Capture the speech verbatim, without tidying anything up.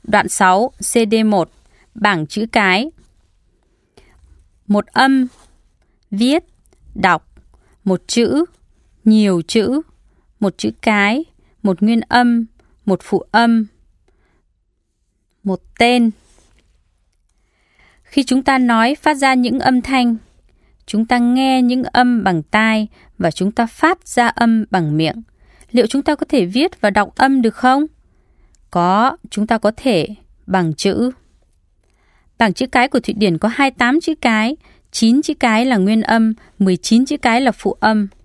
Đoạn sáu, xê đê một, bảng chữ cái. Một âm, viết, đọc, một chữ, nhiều chữ, một chữ cái, một nguyên âm, một phụ âm, một tên. Khi chúng ta nói phát ra những âm thanh, chúng ta nghe những âm bằng tai và chúng ta phát ra âm bằng miệng. Liệu chúng ta có thể viết và đọc âm được không? Có, chúng ta có thể bằng chữ. Bảng chữ cái của Thụy Điển có hai mươi tám chữ cái, chín chữ cái là nguyên âm, mười chín chữ cái là phụ âm.